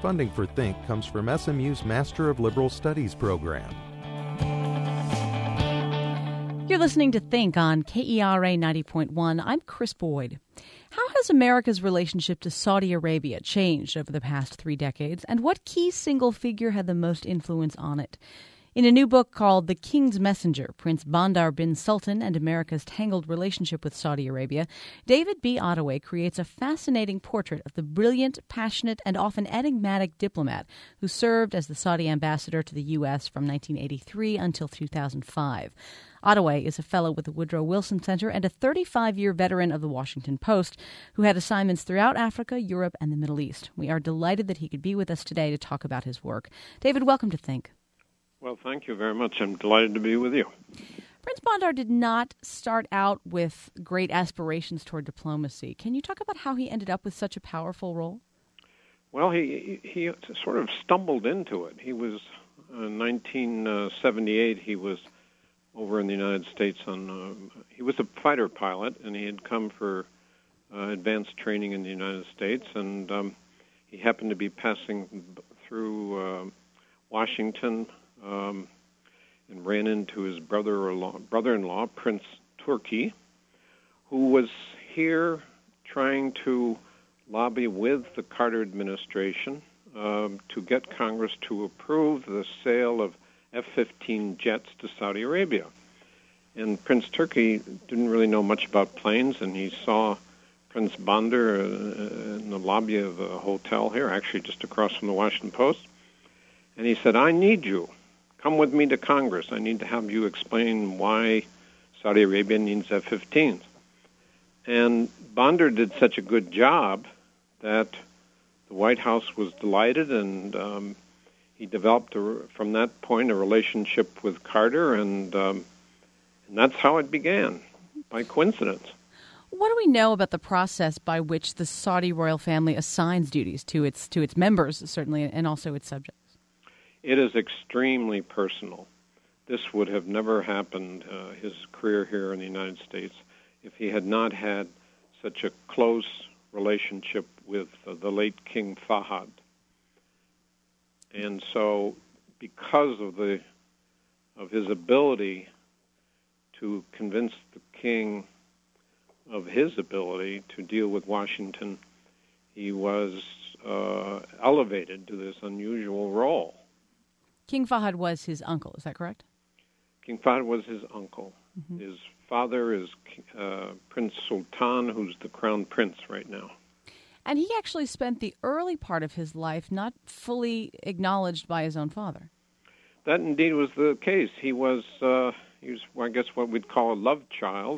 Funding for Think comes from SMU's Master of Liberal Studies program. You're listening to Think on KERA 90.1. I'm Chris Boyd. How has America's relationship to Saudi Arabia changed over the past 3 decades, and what key single figure had the most influence on it? In a new book called The King's Messenger, Prince Bandar bin Sultan and America's Tangled Relationship with Saudi Arabia, David B. Ottaway creates a fascinating portrait of the brilliant, passionate, and often enigmatic diplomat who served as the Saudi ambassador to the U.S. from 1983 until 2005. Ottaway is a fellow with the Woodrow Wilson Center and a 35-year veteran of the Washington Post who had assignments throughout Africa, Europe, and the Middle East. We are delighted that he could be with us today to talk about his work. David, welcome to Think. Well, thank you very much. I'm delighted to be with you. Prince Bandar did not start out with great aspirations toward diplomacy. Can you talk about how he ended up with such a powerful role? Well, he sort of stumbled into it. He was, in 1978, he was over in the United States he was a fighter pilot, and he had come for advanced training in the United States, and he happened to be passing through Washington and ran into his brother-in-law, Prince Turki, who was here trying to lobby with the Carter administration to get Congress to approve the sale of F-15 jets to Saudi Arabia. And Prince Turki didn't really know much about planes, and he saw Prince Bandar in the lobby of a hotel here, actually just across from the Washington Post. And he said, "I need you. Come with me to Congress. I need to have you explain why Saudi Arabia needs F-15s." And Bandar did such a good job that the White House was delighted, and he developed, from that point, a relationship with Carter, and that's how it began, by coincidence. What do we know about the process by which the Saudi royal family assigns duties to its members, certainly, and also its subjects? It is extremely personal. This would have never happened, his career here in the United States, if he had not had such a close relationship with the late King Fahd. And so, because of his ability to convince the king of his ability to deal with Washington, he was elevated to this unusual role. King Fahd was his uncle, is that correct? King Fahd was his uncle. Mm-hmm. His father is Prince Sultan, who's the crown prince right now. And he actually spent the early part of his life not fully acknowledged by his own father. That indeed was the case. He was, I guess, what we'd call a love child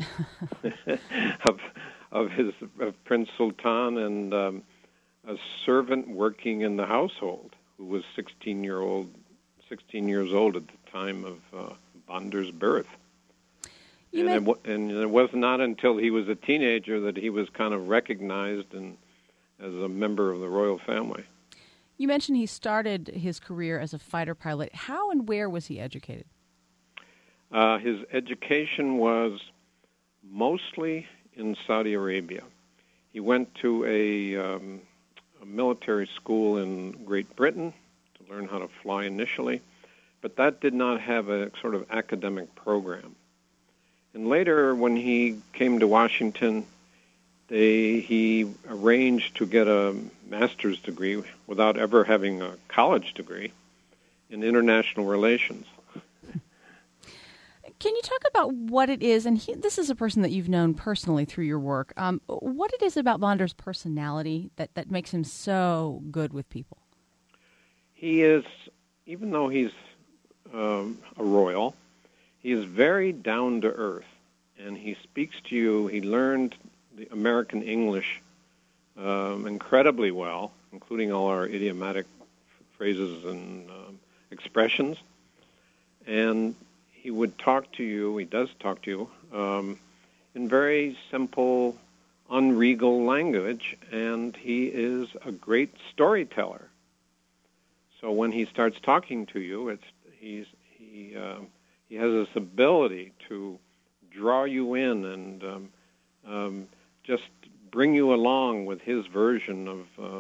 of Prince Sultan, and a servant working in the household who was 16 years old at the time of Bandar's birth. And it was not until he was a teenager that he was kind of recognized as a member of the royal family. You mentioned he started his career as a fighter pilot. How and where was he educated? His education was mostly in Saudi Arabia. He went to a military school in Great Britain to learn how to fly initially, but that did not have a sort of academic program. And later, when he came to Washington, he arranged to get a master's degree without ever having a college degree in international relations. Can you talk about what it is, and this is a person that you've known personally through your work, what it is about Bandar's personality that makes him so good with people? He is, even though he's a royal, he is very down to earth, and he speaks to you. He learned the American English incredibly well, including all our idiomatic phrases and expressions. And he would talk to you, he does talk to you, in very simple, unregal language, and he is a great storyteller. So when he starts talking to you, he has this ability to draw you in and just bring you along with his version of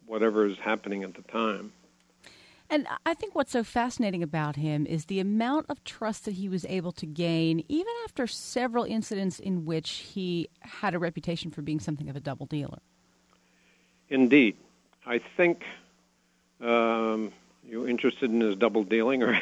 whatever is happening at the time. And I think what's so fascinating about him is the amount of trust that he was able to gain, even after several incidents in which he had a reputation for being something of a double dealer. Indeed. I think you're interested in his double dealing, or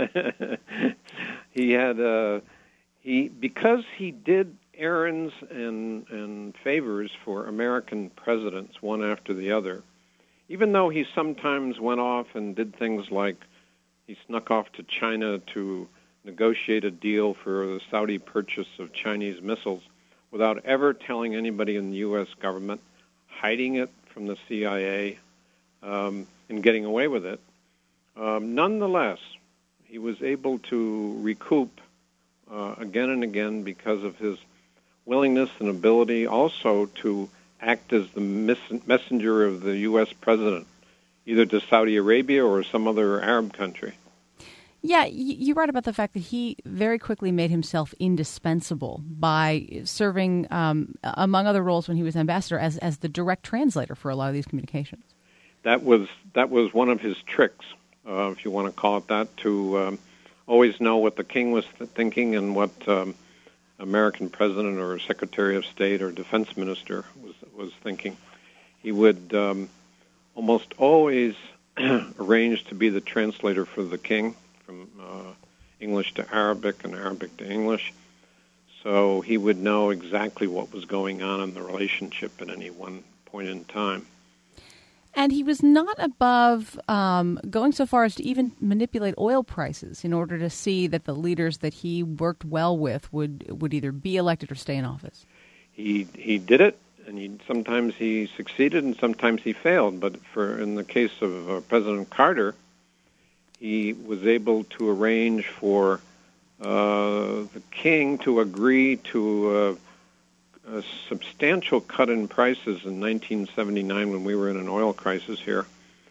because he did errands and favors for American presidents one after the other. Even though he sometimes went off and did things like he snuck off to China to negotiate a deal for the Saudi purchase of Chinese missiles without ever telling anybody in the U.S. government, hiding it from the CIA, and getting away with it. Nonetheless, he was able to recoup again and again because of his willingness and ability also to act as the messenger of the U.S. president, either to Saudi Arabia or some other Arab country. Yeah, you write about the fact that he very quickly made himself indispensable by serving, among other roles when he was ambassador, as the direct translator for a lot of these communications. That was one of his tricks, if you want to call it that, to always know what the king was thinking and what American president or Secretary of State or defense minister was thinking. He would almost always arrange to be the translator for the king from English to Arabic and Arabic to English. So he would know exactly what was going on in the relationship at any one point in time. And he was not above going so far as to even manipulate oil prices in order to see that the leaders that he worked well with would either be elected or stay in office. He did it, and sometimes he succeeded and sometimes he failed. But in the case of President Carter, he was able to arrange for the king to agree to a substantial cut in prices in 1979 when we were in an oil crisis here,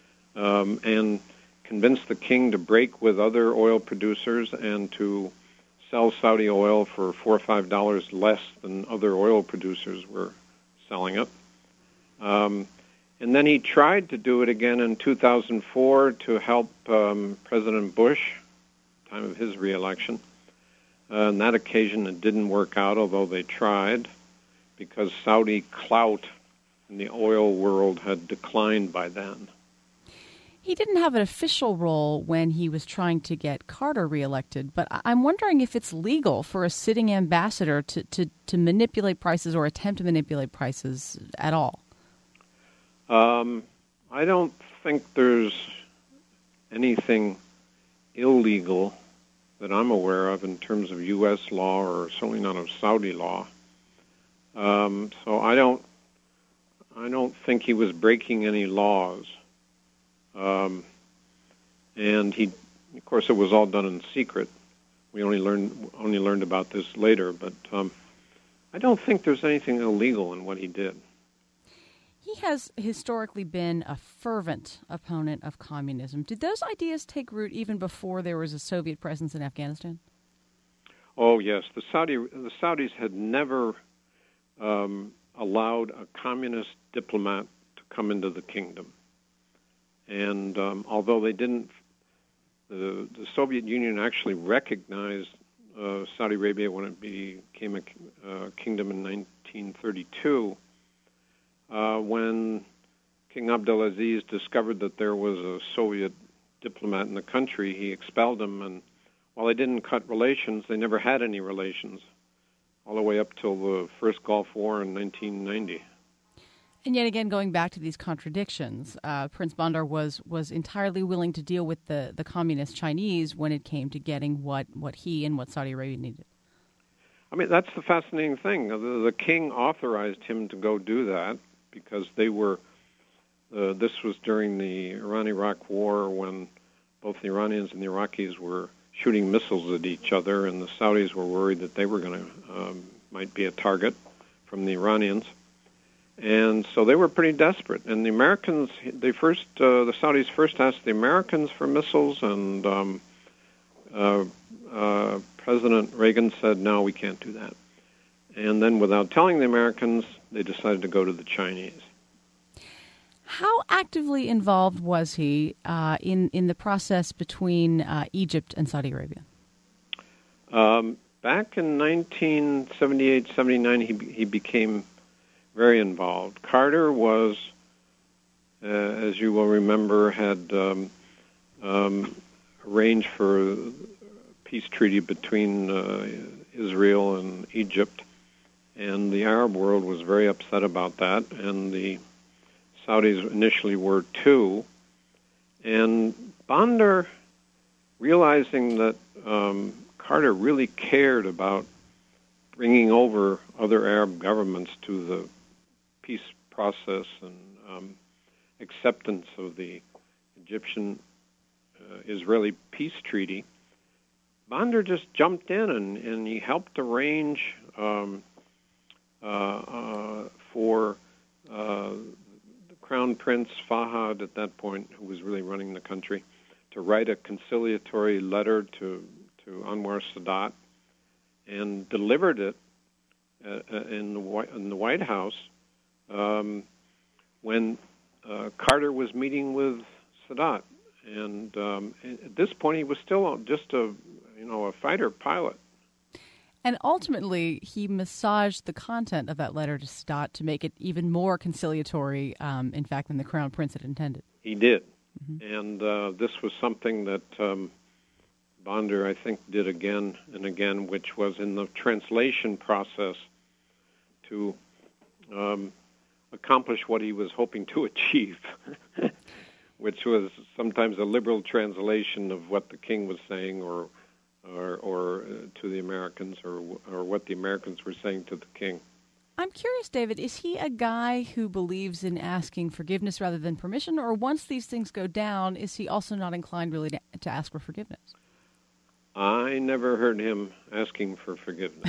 and convinced the king to break with other oil producers and to sell Saudi oil for $4 or $5 less than other oil producers were selling it. And then he tried to do it again in 2004 to help President Bush, time of his reelection. On that occasion, it didn't work out, although they tried, because Saudi clout in the oil world had declined by then. He didn't have an official role when he was trying to get Carter reelected, but I'm wondering if it's legal for a sitting ambassador to manipulate prices or attempt to manipulate prices at all. I don't think there's anything illegal that I'm aware of in terms of U.S. law or certainly not of Saudi law. So I don't think he was breaking any laws. And of course, it was all done in secret. We only learned about this later, but I don't think there's anything illegal in what he did. He has historically been a fervent opponent of communism. Did those ideas take root even before there was a Soviet presence in Afghanistan? Oh yes, the Saudis had never allowed a communist diplomat to come into the kingdom. And although they didn't, the Soviet Union actually recognized Saudi Arabia when it became a kingdom in 1932. When King Abdulaziz discovered that there was a Soviet diplomat in the country, he expelled him. And while they didn't cut relations, they never had any relations, all the way up till the first Gulf War in 1990. And yet again, going back to these contradictions, Prince Bandar was entirely willing to deal with the communist Chinese when it came to getting what he and what Saudi Arabia needed. I mean, that's the fascinating thing. The king authorized him to go do that because they were, this was during the Iran-Iraq war when both the Iranians and the Iraqis were shooting missiles at each other, and the Saudis were worried that they were going to, might be a target from the Iranians. And so they were pretty desperate. And the Americans, the Saudis first asked the Americans for missiles, and President Reagan said, no, we can't do that. And then without telling the Americans, they decided to go to the Chinese. How actively involved was he in the process between Egypt and Saudi Arabia? Back in 1978-79, he became very involved. Carter was, as you will remember, had arranged for a peace treaty between Israel and Egypt, and the Arab world was very upset about that, and the Saudis initially were too. And Bandar, realizing that Carter really cared about bringing over other Arab governments to the peace process and acceptance of the Egyptian-Israeli peace treaty, Bandar just jumped in and he helped arrange for the Crown Prince Fahad at that point, who was really running the country, to write a conciliatory letter to Anwar Sadat and delivered it in the White House when Carter was meeting with Sadat. And at this point, he was still just a fighter pilot. And ultimately, he massaged the content of that letter to Sadat to make it even more conciliatory, in fact, than the Crown Prince had intended. He did. Mm-hmm. And this was something that Bandar, I think, did again and again, which was in the translation process to accomplish what he was hoping to achieve, which was sometimes a liberal translation of what the king was saying or to the Americans or what the Americans were saying to the king. I'm curious, David, is he a guy who believes in asking forgiveness rather than permission, or once these things go down, is he also not inclined really to ask for forgiveness? I never heard him asking for forgiveness.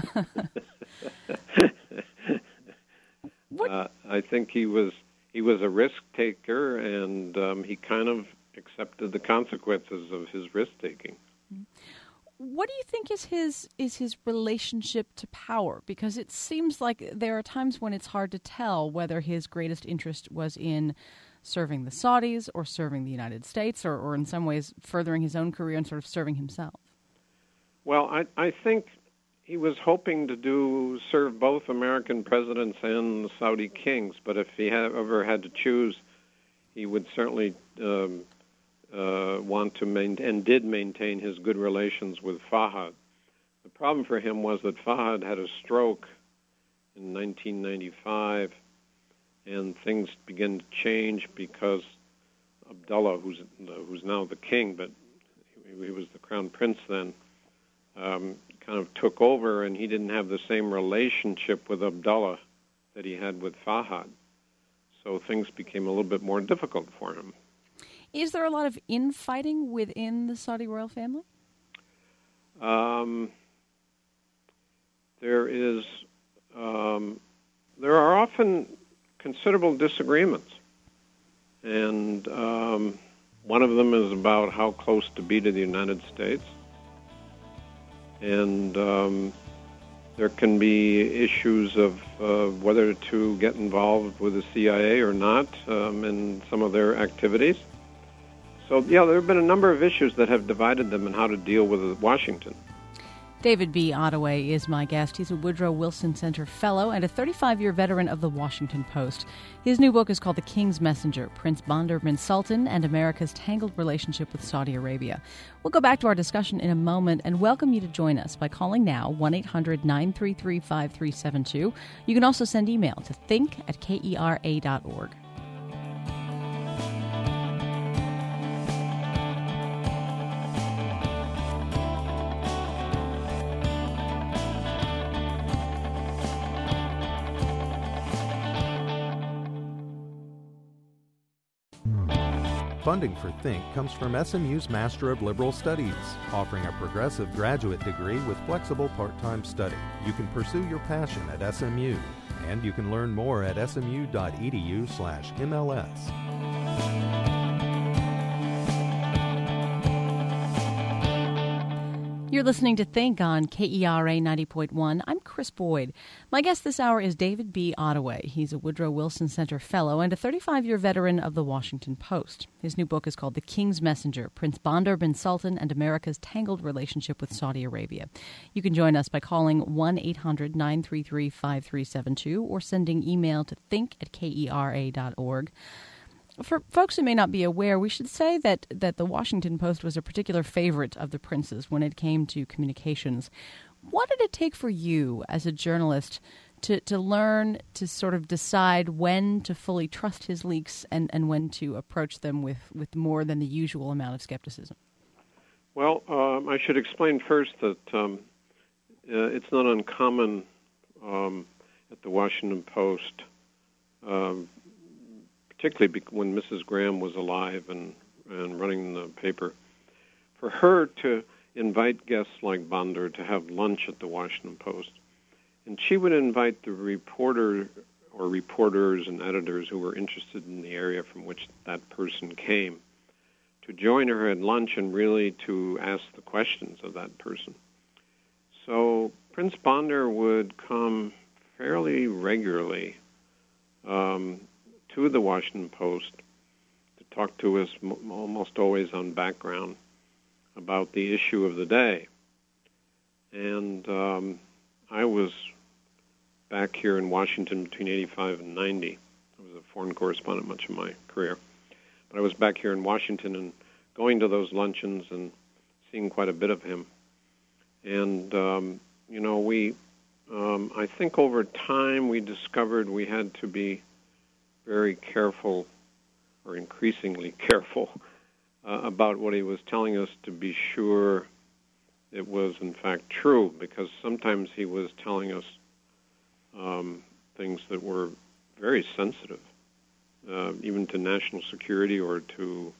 I think he was a risk taker, and he kind of accepted the consequences of his risk taking. What do you think is his relationship to power? Because it seems like there are times when it's hard to tell whether his greatest interest was in serving the Saudis or serving the United States or in some ways furthering his own career and sort of serving himself. Well, I think he was hoping to serve both American presidents and the Saudi kings, but if he ever had to choose, he would certainly want to and did maintain his good relations with Fahad. The problem for him was that Fahad had a stroke in 1995, and things began to change because Abdullah, who's now the king, but he was the crown prince then, kind of took over, and he didn't have the same relationship with Abdullah that he had with Fahad. So things became a little bit more difficult for him. Is there a lot of infighting within the Saudi royal family? There are often considerable disagreements, and one of them is about how close to be to the United States, and there can be issues of whether to get involved with the CIA or not in some of their activities. So, yeah, there have been a number of issues that have divided them and how to deal with Washington. David B. Ottaway is my guest. He's a Woodrow Wilson Center Fellow and a 35-year veteran of the Washington Post. His new book is called The King's Messenger, Prince Bandar bin Sultan and America's Tangled Relationship with Saudi Arabia. We'll go back to our discussion in a moment and welcome you to join us by calling now 1-800-933-5372. You can also send email to think@kera.org. Funding for Think comes from SMU's Master of Liberal Studies, offering a progressive graduate degree with flexible part-time study. You can pursue your passion at SMU, and you can learn more at smu.edu/MLS. You're listening to Think on KERA 90.1. I'm Chris Chris Boyd. My guest this hour is David B. Ottaway. He's a Woodrow Wilson Center Fellow and a 35-year veteran of the Washington Post. His new book is called The King's Messenger, Prince Bandar bin Sultan and America's Tangled Relationship with Saudi Arabia. You can join us by calling 1-800-933-5372 or sending email to think@kera.org. For folks who may not be aware, we should say that the Washington Post was a particular favorite of the prince's when it came to communications. What did it take for you as a journalist to learn to sort of decide when to fully trust his leaks and when to approach them with more than the usual amount of skepticism? Well, I should explain first that it's not uncommon at the Washington Post, particularly when Mrs. Graham was alive and running the paper, for her to invite guests like Bandar to have lunch at the Washington Post. And she would invite the reporter or reporters and editors who were interested in the area from which that person came to join her at lunch and really to ask the questions of that person. So Prince Bandar would come fairly regularly to the Washington Post to talk to us almost always on background about the issue of the day. And I was back here in Washington between 85 and 90. I was a foreign correspondent much of my career. But I was back here in Washington and going to those luncheons and seeing quite a bit of him. And, I think over time we discovered we had to be very careful, or increasingly careful, about what he was telling us to be sure it was in fact true, because sometimes he was telling us things that were very sensitive, even to national security or to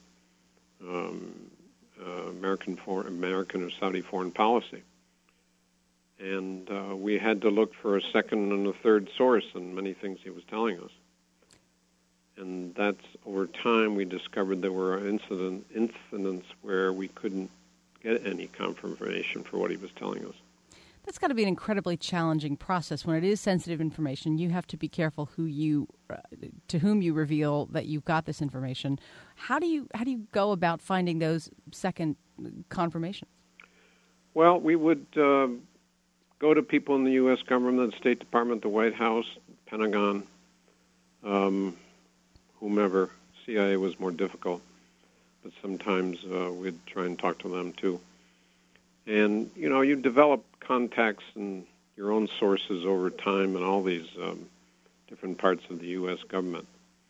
American or Saudi foreign policy. And we had to look for a second and a third source in many things he was telling us. And that's, over time, we discovered there were incidents where we couldn't get any confirmation for what he was telling us. That's got to be an incredibly challenging process. When it is sensitive information, you have to be careful to whom you reveal that you've got this information. How do you go about finding those second confirmations? Well, we would go to people in the U.S. government, the State Department, the White House, Pentagon, whomever. CIA was more difficult, but sometimes we'd try and talk to them too. And, you develop contacts and your own sources over time in all these different parts of the U.S. government.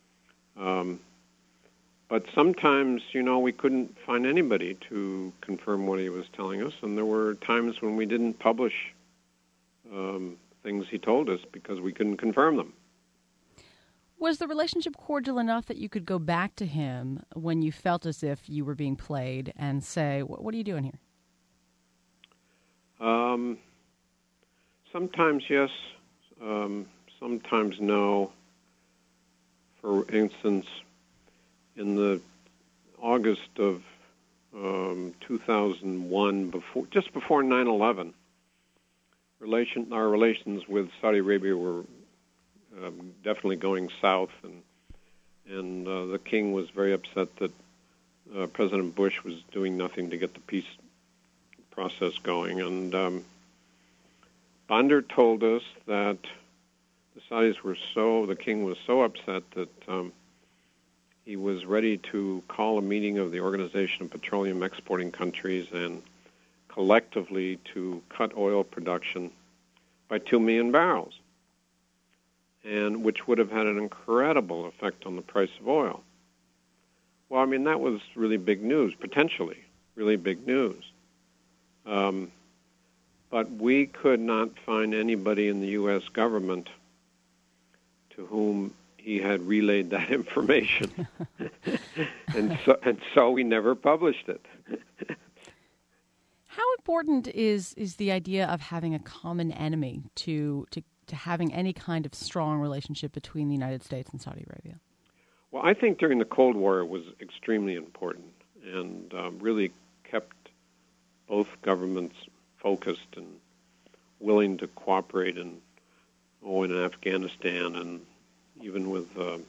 But sometimes, we couldn't find anybody to confirm what he was telling us, and there were times when we didn't publish things he told us because we couldn't confirm them. Was the relationship cordial enough that you could go back to him when you felt as if you were being played and say, what are you doing here? Sometimes yes, sometimes no. For instance, in the August of 2001, just before 9/11, our relations with Saudi Arabia were definitely going south, and the king was very upset that President Bush was doing nothing to get the peace process going. And Bandar told us that the king was so upset that he was ready to call a meeting of the Organization of Petroleum Exporting Countries and collectively to cut oil production by 2 million barrels, and which would have had an incredible effect on the price of oil. Well, that was really big news, potentially really big news. But we could not find anybody in the U.S. government to whom he had relayed that information. and so we never published it. How important is the idea of having a common enemy to having any kind of strong relationship between the United States and Saudi Arabia? Well, I think during the Cold War it was extremely important and really kept both governments focused and willing to cooperate in Afghanistan, and even with the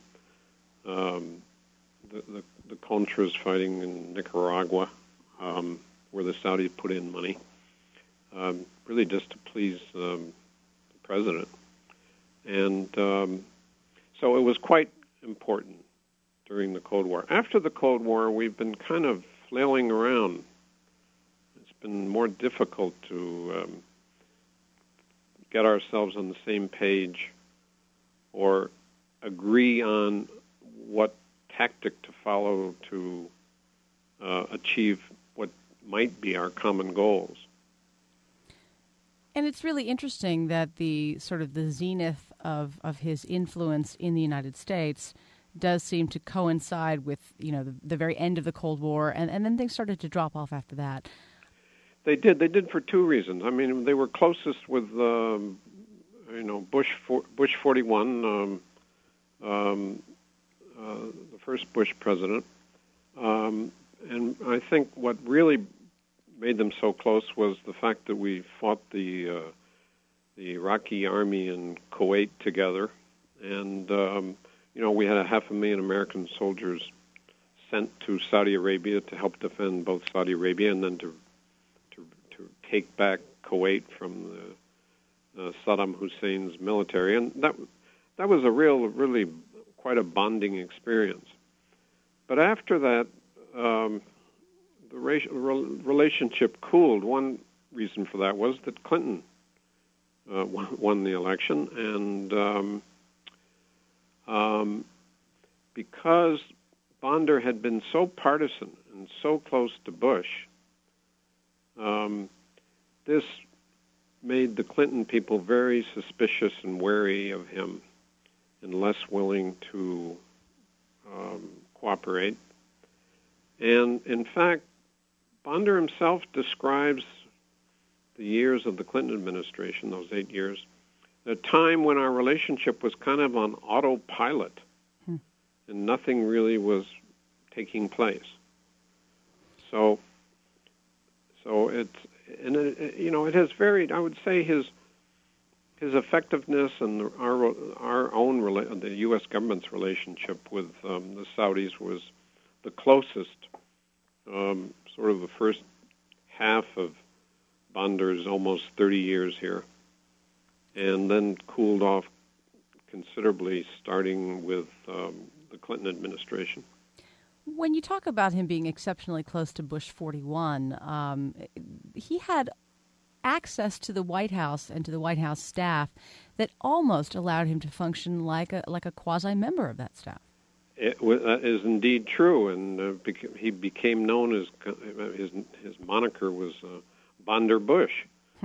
Contras fighting in Nicaragua, where the Saudis put in money, really just to please the president. And so it was quite important during the Cold War. After the Cold War, we've been kind of flailing around. It's been more difficult to get ourselves on the same page or agree on what tactic to follow to achieve what might be our common goals. And it's really interesting that the sort of the zenith of his influence in the United States does seem to coincide with, the very end of the Cold War, and then things started to drop off after that. They did. They did for two reasons. I mean, they were closest with, Bush 41, the first Bush president. And I think what really made them so close was the fact that we fought the Iraqi army in Kuwait together, and we had 500,000 American soldiers sent to Saudi Arabia to help defend both Saudi Arabia and then to take back Kuwait from Saddam Hussein's military, and that was a really quite a bonding experience. But after that, the relationship cooled. One reason for that was that Clinton won the election, and because Bonder had been so partisan and so close to Bush, this made the Clinton people very suspicious and wary of him and less willing to cooperate. And in fact, Bonder himself describes the years of the Clinton administration, those 8 years, a time when our relationship was kind of on autopilot and nothing really was taking place. So it has varied. I would say his effectiveness and our own the U.S. government's relationship with the Saudis was the closest, sort of the first half of Bonder's almost 30 years here, and then cooled off considerably starting with the Clinton administration. When you talk about him being exceptionally close to Bush 41, he had access to the White House and to the White House staff that almost allowed him to function like a quasi-member of that staff. That is indeed true, and he became known as his moniker was Bonder Bush,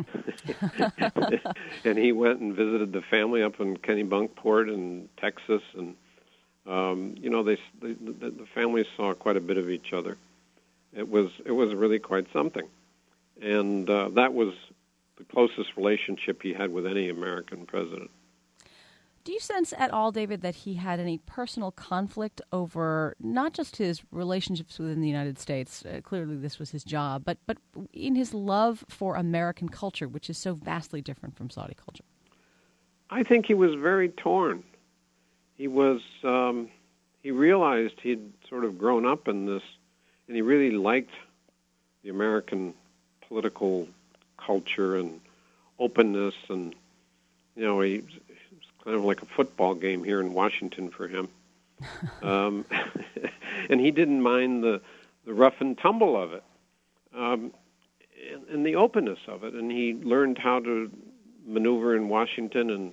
and he went and visited the family up in Kennebunkport in Texas, and the families saw quite a bit of each other. It was really quite something, and that was the closest relationship he had with any American president. Do you sense at all, David, that he had any personal conflict over not just his relationships within the United States? Clearly this was his job, but in his love for American culture, which is so vastly different from Saudi culture? I think he was very torn. He was, he realized he'd sort of grown up in this, and he really liked the American political culture and openness, and, he kind of like a football game here in Washington for him. And he didn't mind the rough and tumble of it, and the openness of it. And he learned how to maneuver in Washington and,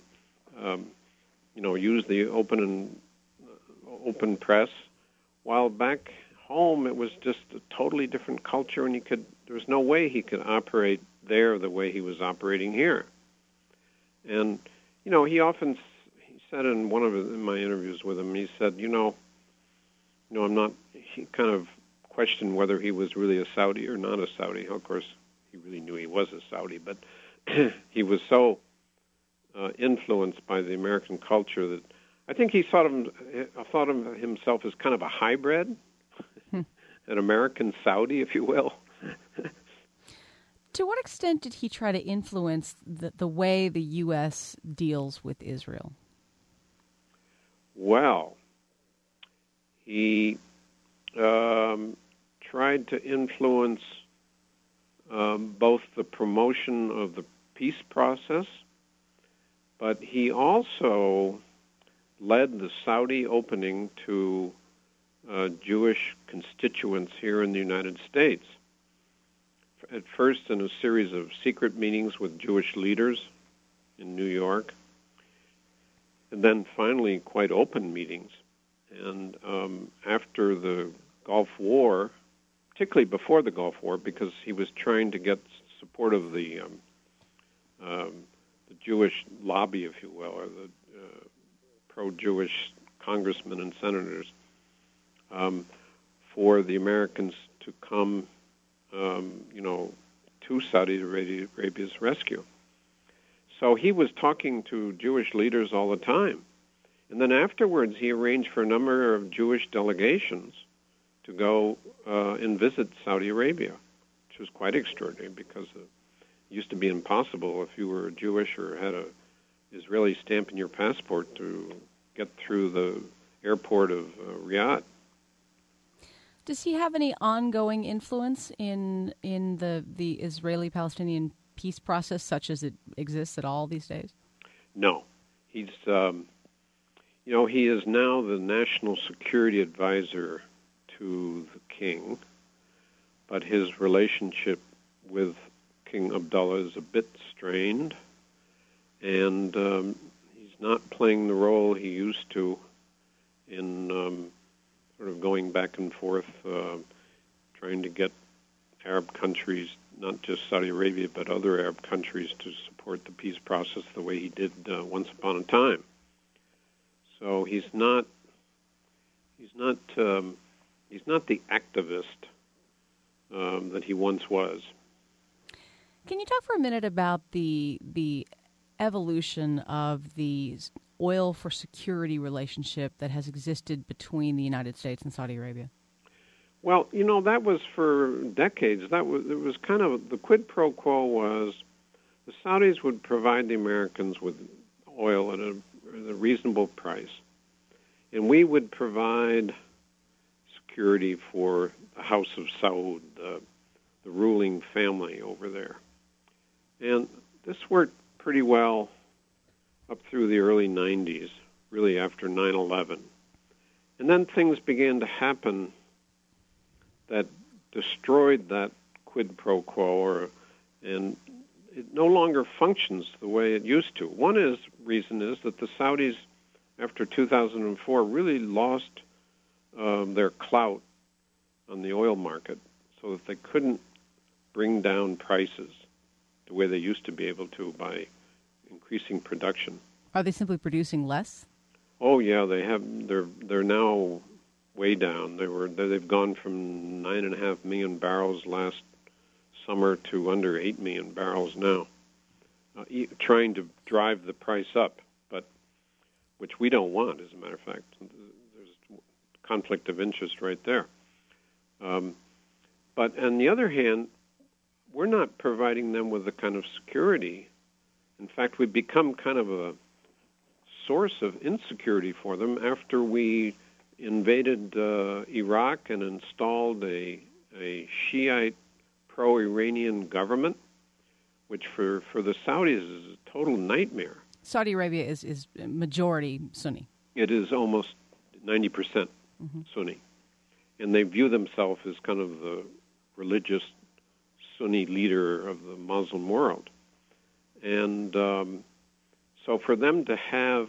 use the open press. While back home, it was just a totally different culture, and there was no way he could operate there the way he was operating here. And he said in in my interviews with him, he said, I'm not, he kind of questioned whether he was really a Saudi or not a Saudi. Of course, he really knew he was a Saudi, but he was so influenced by the American culture that I think he thought of himself as kind of a hybrid, an American Saudi, if you will. To what extent did he try to influence the way the U.S. deals with Israel? Well, he tried to influence both the promotion of the peace process, but he also led the Saudi opening to Jewish constituents here in the United States. At first in a series of secret meetings with Jewish leaders in New York, and then finally quite open meetings. And after the Gulf War, particularly before the Gulf War, because he was trying to get support of the Jewish lobby, if you will, or the pro-Jewish congressmen and senators, for the Americans to come, to Saudi Arabia's rescue. So he was talking to Jewish leaders all the time. And then afterwards, he arranged for a number of Jewish delegations to go and visit Saudi Arabia, which was quite extraordinary because it used to be impossible if you were Jewish or had a Israeli stamp in your passport to get through the airport of Riyadh. Does he have any ongoing influence in the Israeli-Palestinian peace process, such as it exists at all these days? No. He's, he is now the national security advisor to the king, but his relationship with King Abdullah is a bit strained, and he's not playing the role he used to in sort of going back and forth, trying to get Arab countries, not just Saudi Arabia, but other Arab countries, to support the peace process the way he did once upon a time. So he's not the activist that he once was. Can you talk for a minute about the evolution of the oil for security relationship that has existed between the United States and Saudi Arabia? Well, that was for decades. It was kind of, the quid pro quo was the Saudis would provide the Americans with oil at a reasonable price, and we would provide security for the House of Saud, the ruling family over there. And this worked pretty well up through the early 90s, really after 9/11. And then things began to happen that destroyed that quid pro quo, and it no longer functions the way it used to. One reason is that the Saudis, after 2004, really lost their clout on the oil market, so that they couldn't bring down prices the way they used to be able to by increasing production. Are they simply producing less? Oh yeah, they have. They're now way down. They've gone from 9.5 million barrels last summer to under 8 million barrels now, trying to drive the price up, but which we don't want, as a matter of fact. There's conflict of interest right there. But on the other hand, we're not providing them with the kind of security. In fact, we've become kind of a source of insecurity for them after we invaded Iraq and installed a Shiite pro-Iranian government, which for the Saudis is a total nightmare. Saudi Arabia is majority Sunni. It is almost 90% Sunni. And they view themselves as kind of the religious Sunni leader of the Muslim world. And so for them to have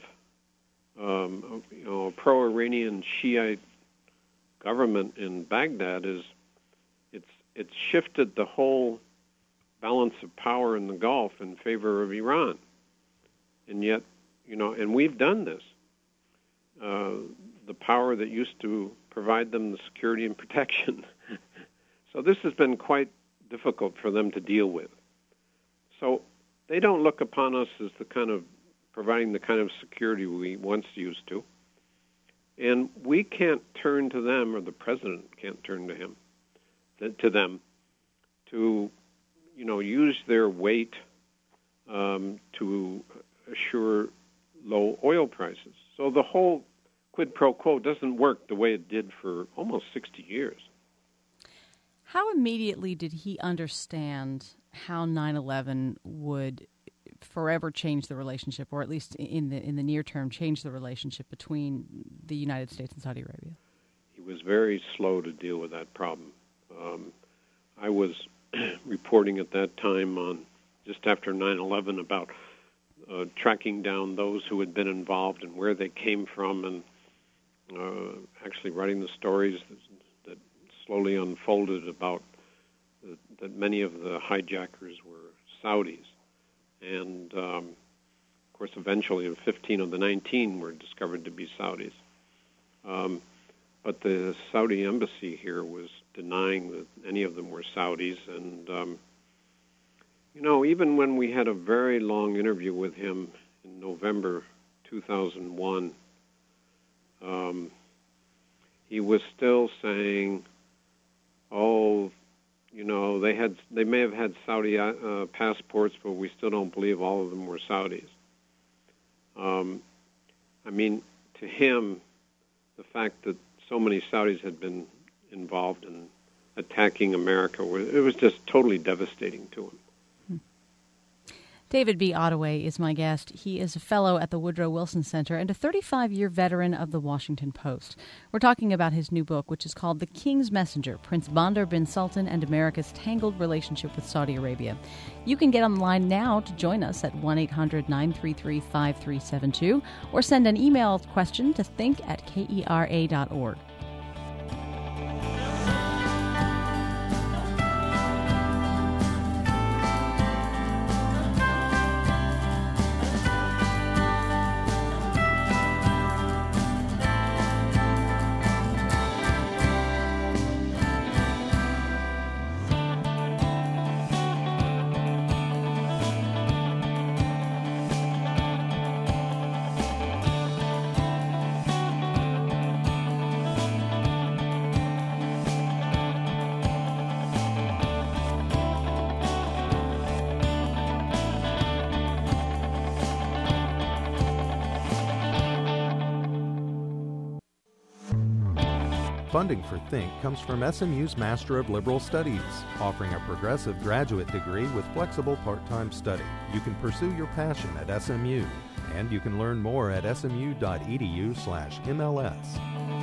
a pro-Iranian Shiite government in Baghdad it's shifted the whole balance of power in the Gulf in favor of Iran. And yet, and we've done this. The power that used to provide them the security and protection. So this has been quite difficult for them to deal with. So they don't look upon us as providing the kind of security we once used to. And we can't turn to them, or the president can't turn to them, to use their weight to assure low oil prices. So the whole quid pro quo doesn't work the way it did for almost 60 years. How immediately did he understand how 9/11 would forever change the relationship, or at least in the near term, change the relationship between the United States and Saudi Arabia? He was very slow to deal with that problem. I was reporting at that time on just after 9/11 about tracking down those who had been involved and where they came from, and actually writing the stories that slowly unfolded about that many of the hijackers were Saudis. And, of course, eventually 15 of the 19 were discovered to be Saudis. But the Saudi embassy here was denying that any of them were Saudis. And, even when we had a very long interview with him in November 2001, he was still saying, they may have had Saudi passports, but we still don't believe all of them were Saudis. To him, the fact that so many Saudis had been involved in attacking America, it was just totally devastating to him. David B. Ottaway is my guest. He is a fellow at the Woodrow Wilson Center and a 35-year veteran of the Washington Post. We're talking about his new book, which is called The King's Messenger, Prince Bandar bin Sultan and America's Tangled Relationship with Saudi Arabia. You can get online now to join us at 1-800-933-5372 or send an email question to think@kera.org. Funding for Think comes from SMU's Master of Liberal Studies, offering a progressive graduate degree with flexible part-time study. You can pursue your passion at SMU, and you can learn more at smu.edu/MLS.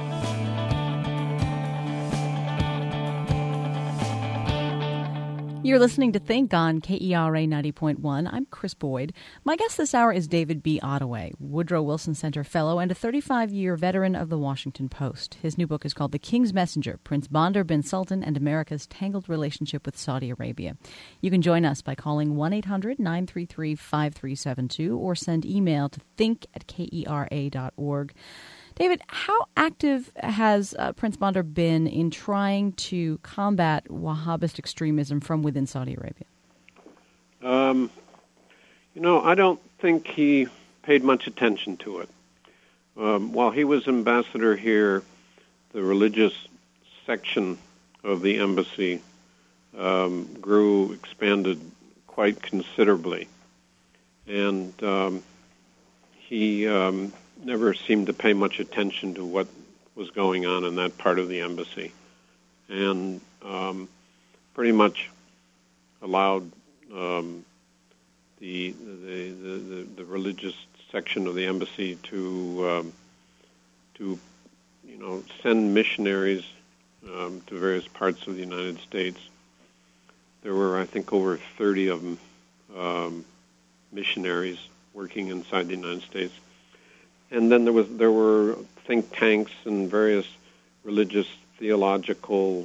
You're listening to Think on KERA 90.1. I'm Chris Boyd. My guest this hour is David B. Ottaway, Woodrow Wilson Center Fellow and a 35-year veteran of the Washington Post. His new book is called The King's Messenger, Prince Bandar bin Sultan and America's Tangled Relationship with Saudi Arabia. You can join us by calling 1-800-933-5372 or send email to think@kera.org. David, how active has Prince Bandar been in trying to combat Wahhabist extremism from within Saudi Arabia? I don't think he paid much attention to it. While he was ambassador here, the religious section of the embassy expanded quite considerably. And he never seemed to pay much attention to what was going on in that part of the embassy, and pretty much allowed the religious section of the embassy to send missionaries to various parts of the United States. There were, I think, over 30 of them missionaries working inside the United States. And then there were think tanks and various religious, theological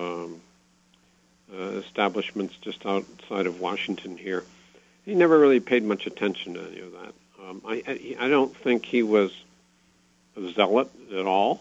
establishments just outside of Washington here. He never really paid much attention to any of that. I don't think he was a zealot at all,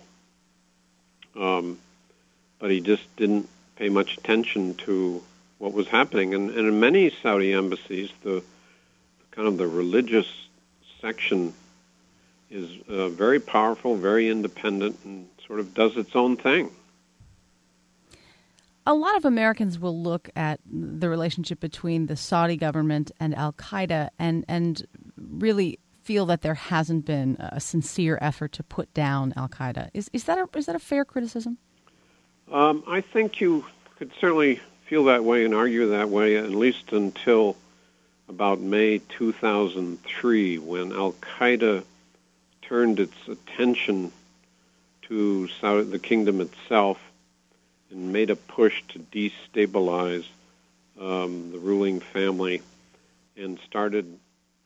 but he just didn't pay much attention to what was happening. And in many Saudi embassies, the religious section is very powerful, very independent, and sort of does its own thing. A lot of Americans will look at the relationship between the Saudi government and al-Qaeda and really feel that there hasn't been a sincere effort to put down al-Qaeda. Is that a fair criticism? I think you could certainly feel that way and argue that way, at least until about May 2003, when al-Qaeda turned its attention to the kingdom itself and made a push to destabilize the ruling family and started,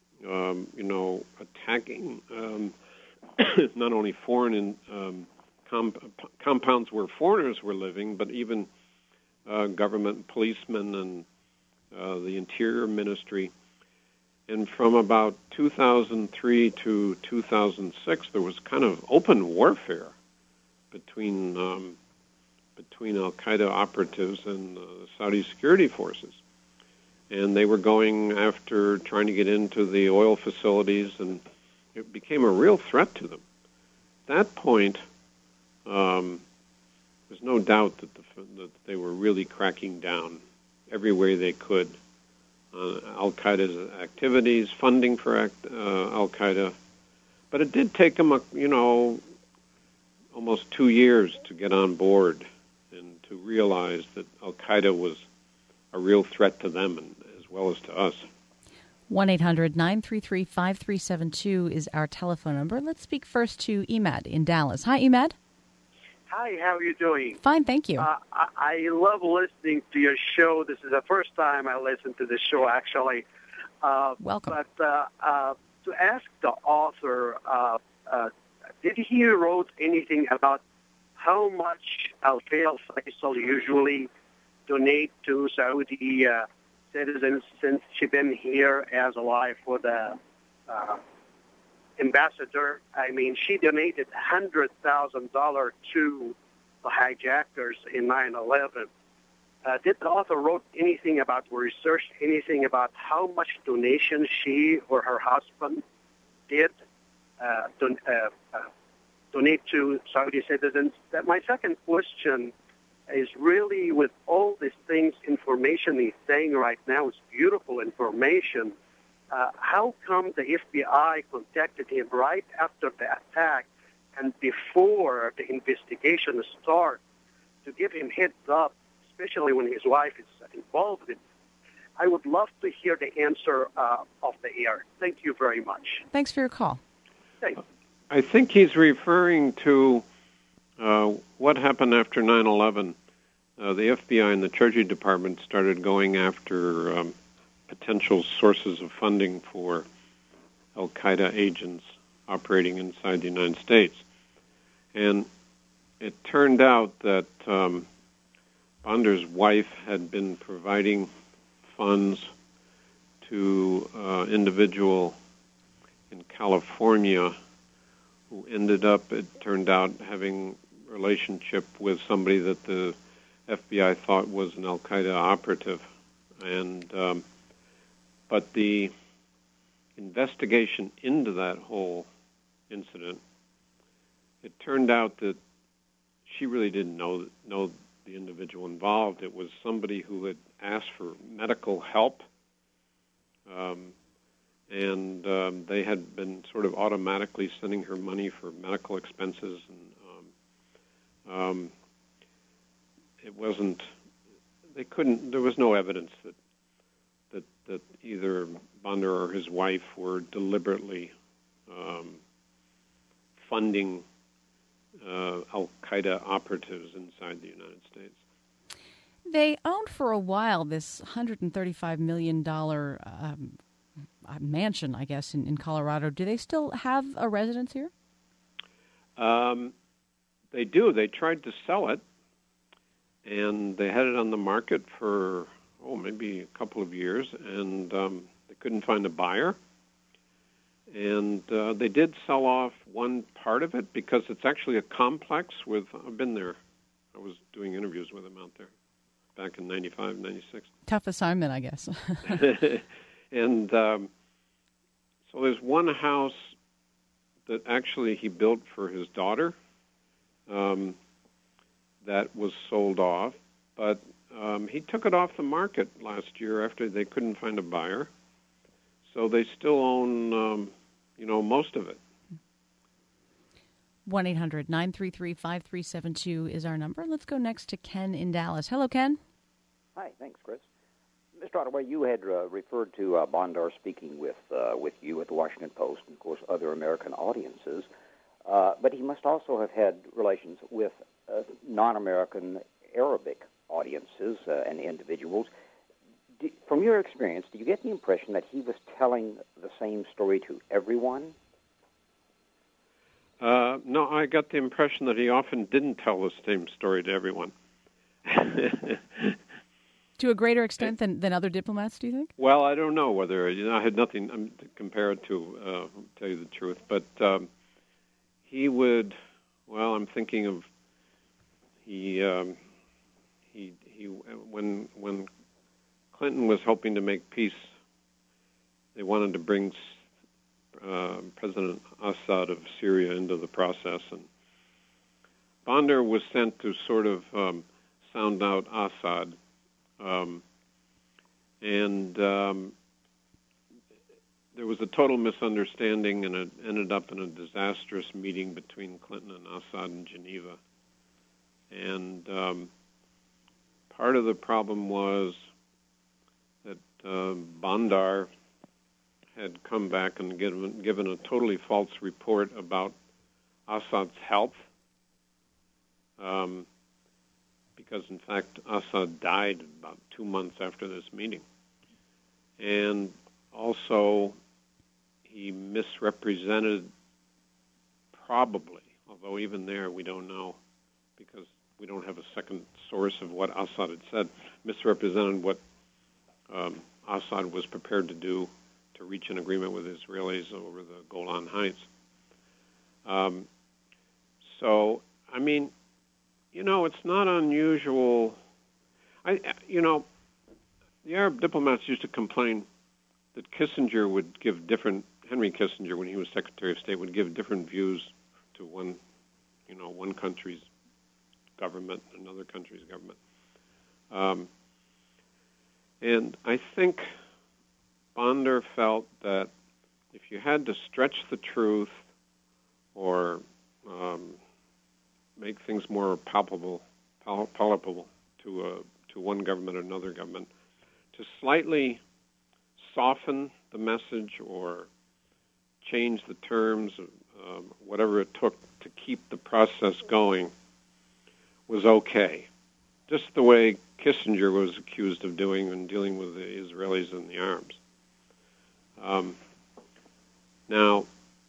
attacking not only foreign compounds where foreigners were living, but even government policemen and the Interior Ministry. And from about 2003 to 2006, there was kind of open warfare between al-Qaeda operatives and the Saudi security forces. And they were going after trying to get into the oil facilities, and it became a real threat to them. At that point, there's no doubt that they were really cracking down every way they could on al-Qaeda's activities, funding for al-Qaeda. But it did take them, almost 2 years to get on board and to realize that al-Qaeda was a real threat to them and as well as to us. 1-800-933-5372 is our telephone number. Let's speak first to Emad in Dallas. Hi, Emad. Hi, how are you doing? Fine, thank you. I love listening to your show. This is the first time I listen to the show, actually. Welcome. But to ask the author, did he wrote anything about how much Al-Qaeda Faisal usually donate to Saudi citizens since she's been here as alive for the ambassador? I mean, she donated $100,000 to the hijackers in 9/11. Did the author wrote anything about or researched anything about how much donation she or her husband did donate to Saudi citizens? That my second question is really with all these things, information he's saying right now is beautiful information. How come the FBI contacted him right after the attack and before the investigation starts to give him heads up, especially when his wife is involved in it? I would love to hear the answer of the air. Thank you very much. Thanks for your call. Thanks. I think he's referring to what happened after 9/11. The FBI and the Treasury Department started going after potential sources of funding for al-Qaeda agents operating inside the United States. And it turned out that Bonder's wife had been providing funds to an individual in California who ended up, it turned out, having a relationship with somebody that the FBI thought was an al-Qaeda operative. And but the investigation into that whole incident, it turned out that she really didn't know the individual involved. It was somebody who had asked for medical help, and they had been sort of automatically sending her money for medical expenses, and it wasn't. They couldn't. There was no evidence that either Bonder or his wife were deliberately funding al-Qaeda operatives inside the United States. They owned for a while this $135 million mansion, I guess, in Colorado. Do they still have a residence here? They do. They tried to sell it, and they had it on the market for, maybe a couple of years, and they couldn't find a buyer. And they did sell off one part of it because it's actually a complex with, I've been there. I was doing interviews with them out there back in 95, 96. Tough assignment, I guess. And so there's one house that actually he built for his daughter that was sold off, but he took it off the market last year after they couldn't find a buyer. So they still own, most of it. 1-800-933-5372 is our number. Let's go next to Ken in Dallas. Hello, Ken. Hi, thanks, Chris. Mr. Ottaway, you had referred to Bondar speaking with you at the Washington Post and, of course, other American audiences. But he must also have had relations with non-American Arabic audiences and individuals. From your experience, do you get the impression that he was telling the same story to everyone? No, I got the impression that he often didn't tell the same story to everyone. To a greater extent than other diplomats, do you think? Well, I don't know whether, I had nothing to compare it to, tell you the truth. But he would, I'm thinking of, when Clinton was hoping to make peace, they wanted to bring President Assad of Syria into the process, and Bondar was sent to sort of sound out Assad, and there was a total misunderstanding, and it ended up in a disastrous meeting between Clinton and Assad in Geneva. And part of the problem was that Bondar had come back and given a totally false report about Assad's health, because, in fact, Assad died about 2 months after this meeting. And also, he misrepresented, probably, although even there we don't know, because we don't have a second source of what Assad had said, misrepresented what Assad was prepared to do to reach an agreement with Israelis over the Golan Heights. It's not unusual. The Arab diplomats used to complain that Henry Kissinger, when he was Secretary of State, would give different views to one country's government, another country's government. And I think Bondar felt that if you had to stretch the truth or make things more palatable to one government or another government, to slightly soften the message or change the terms, whatever it took to keep the process going, was okay. Just the way Kissinger was accused of doing in dealing with the Israelis and the Arabs. Now,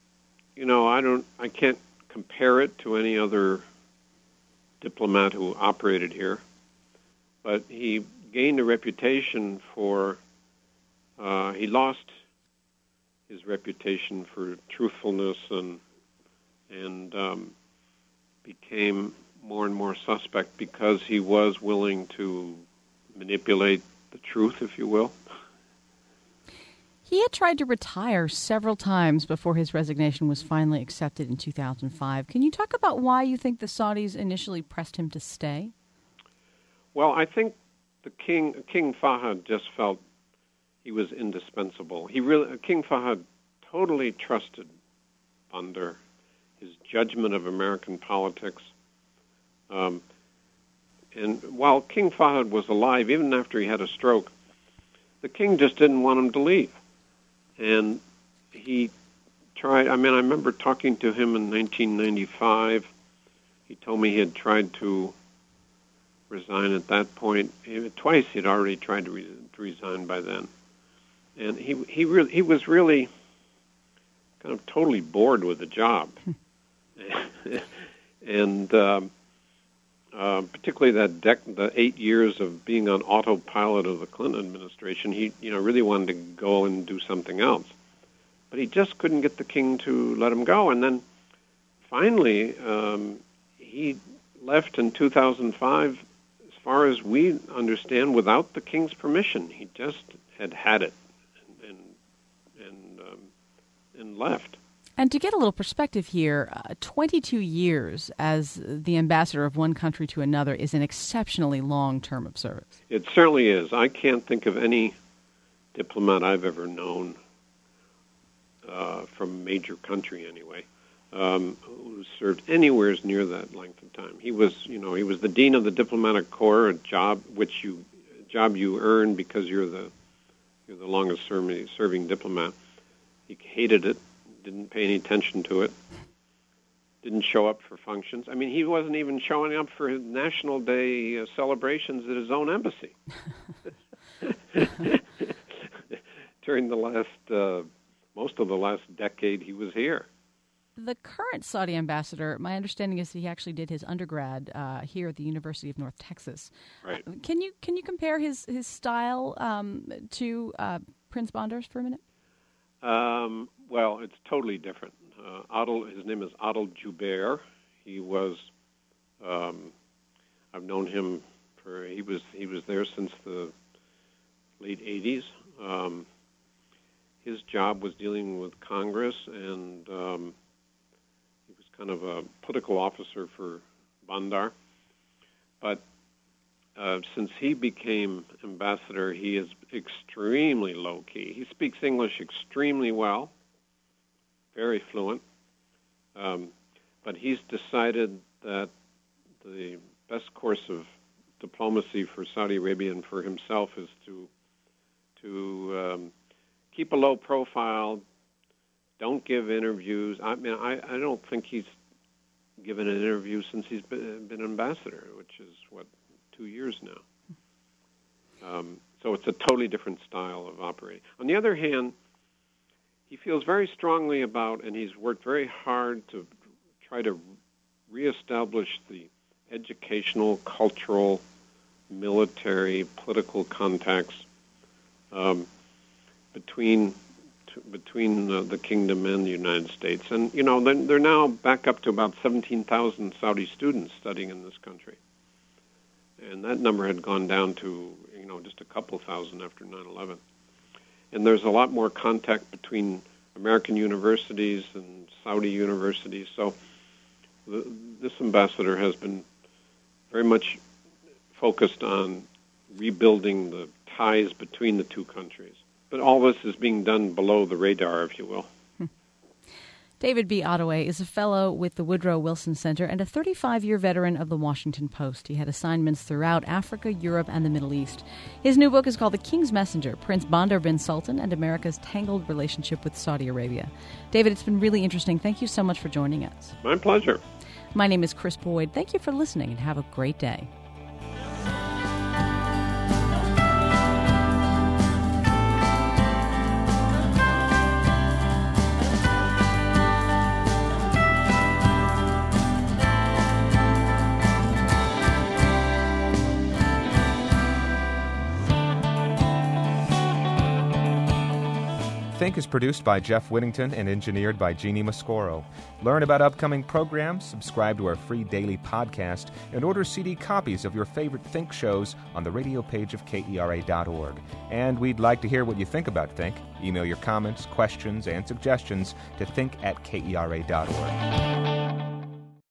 I can't compare it to any other diplomat who operated here, but he gained a reputation for, he lost his reputation for truthfulness and became more and more suspect because he was willing to manipulate the truth, if you will. He had tried to retire several times before his resignation was finally accepted in 2005. Can you talk about why you think the Saudis initially pressed him to stay? Well, I think King Fahd just felt he was indispensable. King Fahd totally trusted Bondar, his judgment of American politics. And while King Fahd was alive, even after he had a stroke, the king just didn't want him to leave. And he tried, I remember talking to him in 1995. He told me he had tried to resign at that point. Twice he'd already tried to resign by then. And he was really kind of totally bored with the job. And particularly the 8 years of being on autopilot of the Clinton administration, he really wanted to go and do something else. But he just couldn't get the king to let him go. And then finally, he left in 2005, as far as we understand, without the king's permission. He just had it and left. And to get a little perspective here, 22 years as the ambassador of one country to another is an exceptionally long term of service. It certainly is. I can't think of any diplomat I've ever known, from a major country anyway, who served anywhere near that length of time. He was the dean of the diplomatic corps, a job you earn because you're the longest serving diplomat. He hated it, didn't pay any attention to it, didn't show up for functions. I mean, he wasn't even showing up for his National Day celebrations at his own embassy. During the most of the last decade he was here. The current Saudi ambassador, my understanding is that he actually did his undergrad here at the University of North Texas. Right. Can you compare his style to Prince Bandar's for a minute? Well, it's totally different. His name is Adel Jubeir. He was, I've known him he was there since the late 80s. His job was dealing with Congress, and he was kind of a political officer for Bandar. But since he became ambassador, he is extremely low-key. He speaks English extremely well, very fluent. But he's decided that the best course of diplomacy for Saudi Arabia and for himself is to keep a low profile, don't give interviews. I mean, I don't think he's given an interview since he's been ambassador, which is, 2 years now. So it's a totally different style of operating. On the other hand, he feels very strongly about, and he's worked very hard to try to reestablish the educational, cultural, military, political contacts between the kingdom and the United States. And, they're now back up to about 17,000 Saudi students studying in this country. And that number had gone down to, just a couple thousand after 9/11. And there's a lot more contact between American universities and Saudi universities. So this ambassador has been very much focused on rebuilding the ties between the two countries. But all this is being done below the radar, if you will. David B. Ottaway is a fellow with the Woodrow Wilson Center and a 35-year veteran of the Washington Post. He had assignments throughout Africa, Europe, and the Middle East. His new book is called The King's Messenger, Prince Bandar bin Sultan and America's Tangled Relationship with Saudi Arabia. David, it's been really interesting. Thank you so much for joining us. My pleasure. My name is Chris Boyd. Thank you for listening and have a great day. Think is produced by Jeff Whittington and engineered by Jeannie Mascoro. Learn about upcoming programs, subscribe to our free daily podcast, and order CD copies of your favorite Think shows on the radio page of KERA.org. And we'd like to hear what you think about Think. Email your comments, questions, and suggestions to think@KERA.org.